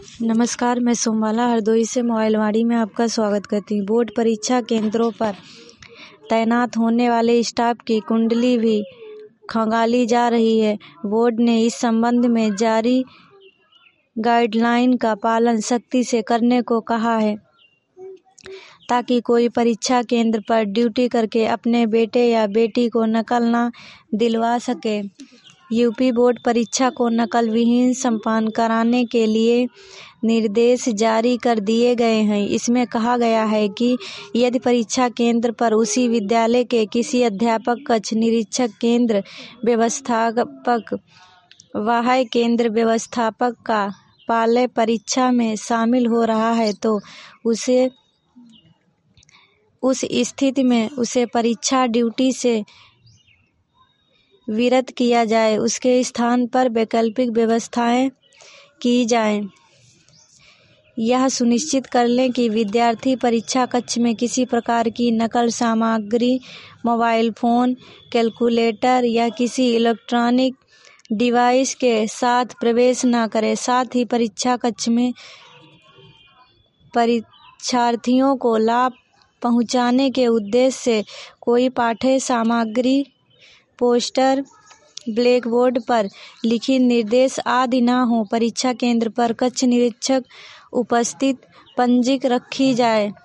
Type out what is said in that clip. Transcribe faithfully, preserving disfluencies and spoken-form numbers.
नमस्कार, मैं सोमबाला हरदोई से मोबाइलवाड़ी में आपका स्वागत करती हूँ। बोर्ड परीक्षा केंद्रों पर तैनात होने वाले स्टाफ की कुंडली भी खंगाली जा रही है। बोर्ड ने इस संबंध में जारी गाइडलाइन का पालन सख्ती से करने को कहा है, ताकि कोई परीक्षा केंद्र पर ड्यूटी करके अपने बेटे या बेटी को नकल न दिलवा सके। यूपी बोर्ड परीक्षा को नकल विहीन संपन्न कराने के लिए निर्देश जारी कर दिए गए हैं। इसमें कहा गया है कि यदि परीक्षा केंद्र पर उसी विद्यालय के किसी अध्यापक, कक्ष निरीक्षक, केंद्र व्यवस्थापक, वाह्य केंद्र व्यवस्थापक का पाल्य परीक्षा में शामिल हो रहा है तो उसे उस स्थिति में उसे परीक्षा ड्यूटी से विरत किया जाए। उसके स्थान पर वैकल्पिक व्यवस्थाएं की जाएं। यह सुनिश्चित कर लें कि विद्यार्थी परीक्षा कक्ष में किसी प्रकार की नकल सामग्री, मोबाइल फोन, कैलकुलेटर या किसी इलेक्ट्रॉनिक डिवाइस के साथ प्रवेश न करे। साथ ही परीक्षा कक्ष में परीक्षार्थियों को लाभ पहुंचाने के उद्देश्य से कोई पाठ्य सामग्री, पोस्टर, ब्लैक बोर्ड पर लिखित निर्देश आदि न हो। परीक्षा केंद्र पर कक्ष निरीक्षक उपस्थित पंजिका रखी जाए।